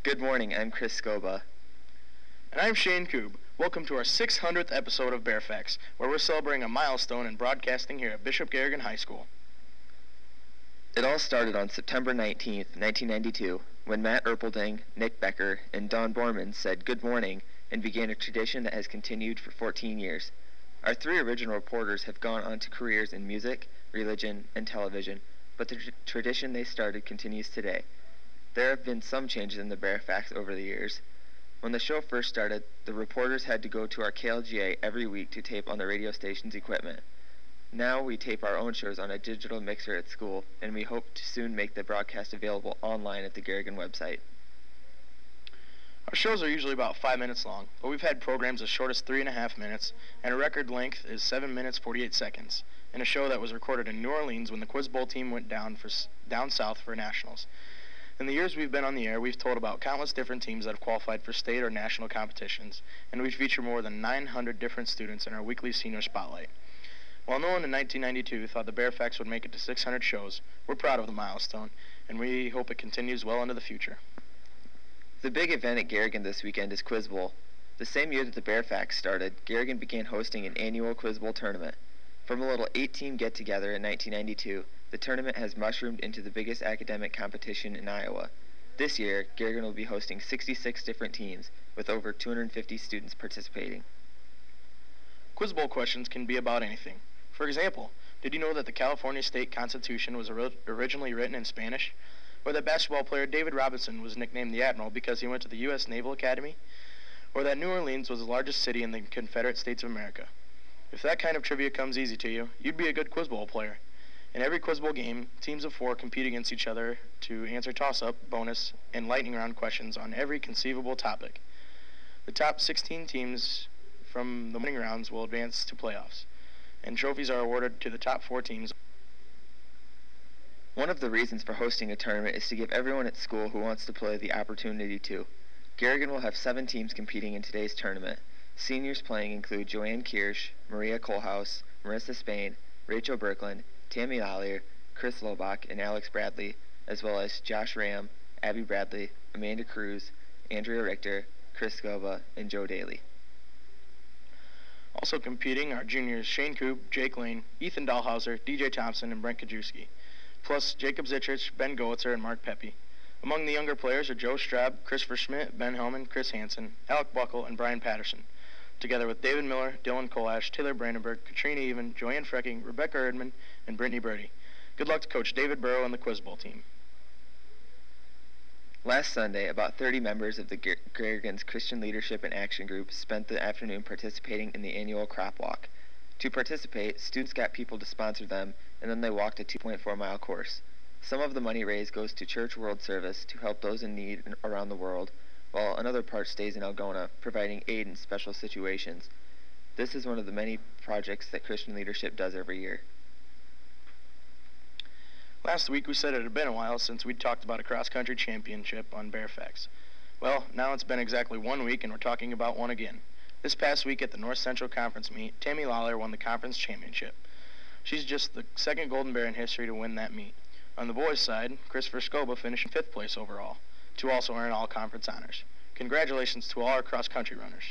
Good morning, I'm Chris Scoba. And I'm Shane Koob. Welcome to our 600th episode of Bear Facts, where we're celebrating a milestone in broadcasting here at Bishop Garrigan High School. It all started on September 19th, 1992, when Matt Erpelding, Nick Becker, and Don Borman said good morning and began a tradition that has continued for 14 years. Our three original reporters have gone on to careers in music, religion, and television, but the tradition they started continues today. There have been some changes in the Bear Facts over the years. When the show first started, the reporters had to go to our KLGA every week to tape on the radio station's equipment. Now we tape our own shows on a digital mixer at school, and we hope to soon make the broadcast available online at the Garrigan website. Our shows are usually about 5 minutes long, but we've had programs as short as 3.5 minutes, and a record length is 7 minutes 48 seconds, in a show that was recorded in New Orleans when the Quiz Bowl team went down south for nationals. In the years we've been on the air, we've told about countless different teams that have qualified for state or national competitions, and we feature more than 900 different students in our weekly senior spotlight. While no one in 1992 thought the Bear Facts would make it to 600 shows, we're proud of the milestone, and we hope it continues well into the future. The big event at Garrigan this weekend is Quiz Bowl. The same year that the Bear Facts started, Garrigan began hosting an annual Quiz Bowl tournament. From a little 8-team get-together in 1992, the tournament has mushroomed into the biggest academic competition in Iowa. This year, Garrigan will be hosting 66 different teams, with over 250 students participating. Quiz Bowl questions can be about anything. For example, did you know that the California State Constitution was originally written in Spanish? Or that basketball player David Robinson was nicknamed the Admiral because he went to the U.S. Naval Academy? Or that New Orleans was the largest city in the Confederate States of America? If that kind of trivia comes easy to you, you'd be a good Quiz Bowl player. In every Quiz Bowl game, teams of 4 compete against each other to answer toss-up, bonus, and lightning round questions on every conceivable topic. The top 16 teams from the winning rounds will advance to playoffs, and trophies are awarded to the top 4 teams. One of the reasons for hosting a tournament is to give everyone at school who wants to play the opportunity to. Garrigan will have 7 teams competing in today's tournament. Seniors playing include Joanne Kirsch, Maria Kohlhaus, Marissa Spain, Rachel Birkland, Tammy Ollier, Chris Lobach, and Alex Bradley, as well as Josh Ram, Abby Bradley, Amanda Cruz, Andrea Richter, Chris Scoba, and Joe Daly. Also competing are juniors Shane Koob, Jake Lane, Ethan Dahlhauser, DJ Thompson, and Brent Kajewski, plus Jacob Zitrich, Ben Goetzer, and Mark Pepe. Among the younger players are Joe Straub, Christopher Schmidt, Ben Hellman, Chris Hansen, Alec Buckle, and Brian Patterson, together with David Miller, Dylan Kolash, Taylor Brandenburg, Katrina Even, Joanne Frecking, Rebecca Erdman, and Brittany Birdie. Good luck to Coach David Burrow and the Quiz Bowl team. Last Sunday, about 30 members of the Garrigan's Christian Leadership and Action Group spent the afternoon participating in the annual crop walk. To participate, students got people to sponsor them, and then they walked a 2.4-mile course. Some of the money raised goes to Church World Service to help those in need around the world, while another part stays in Algona, providing aid in special situations. This is one of the many projects that Christian Leadership does every year. Last week we said it had been a while since we'd talked about a cross-country championship on Bear Facts. Well, now it's been exactly 1 week and we're talking about one again. This past week at the North Central Conference meet, Tammy Lawler won the conference championship. She's just the second Golden Bear in history to win that meet. On the boys' side, Christopher Scoba finished in 5th place overall, to also earn all conference honors. Congratulations to all our cross-country runners.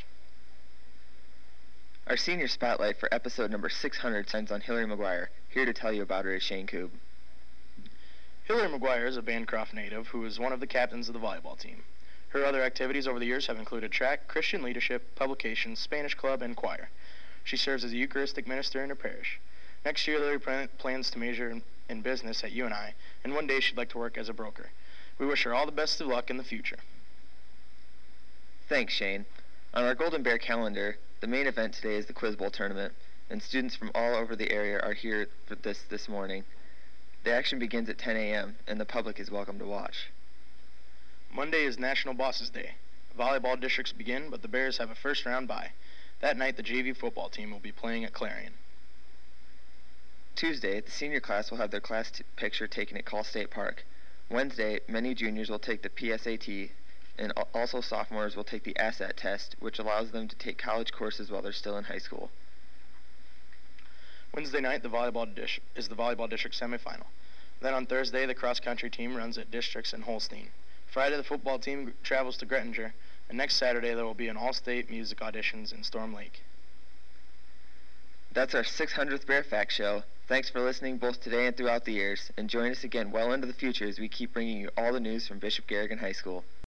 Our senior spotlight for episode number 600 shines on Hillary McGuire. Here to tell you about her is Shane Koob. Hillary McGuire is a Bancroft native who is one of the captains of the volleyball team. Her other activities over the years have included track, Christian leadership, publications, Spanish club, and choir. She serves as a Eucharistic minister in her parish. Next year, Hillary plans to major in business at UNI, and one day she'd like to work as a broker. We wish her all the best of luck in the future. Thanks, Shane. On our Golden Bear calendar, the main event today is the Quiz Bowl tournament, and students from all over the area are here for this morning. The action begins at 10 a.m., and the public is welcome to watch. Monday is National Bosses Day. Volleyball districts begin, but the Bears have a first-round bye. That night, the JV football team will be playing at Clarion. Tuesday, the senior class will have their class picture taken at Call State Park. Wednesday, many juniors will take the PSAT, and also sophomores will take the ASSAT test, which allows them to take college courses while they're still in high school. Wednesday night, the volleyball district semifinal. Then on Thursday, the cross-country team runs at Districts in Holstein. Friday, the football team travels to Grettinger, and next Saturday there will be an all-state music auditions in Storm Lake. That's our 600th Bear Fact Show. Thanks for listening both today and throughout the years, and join us again well into the future as we keep bringing you all the news from Bishop Garrigan High School.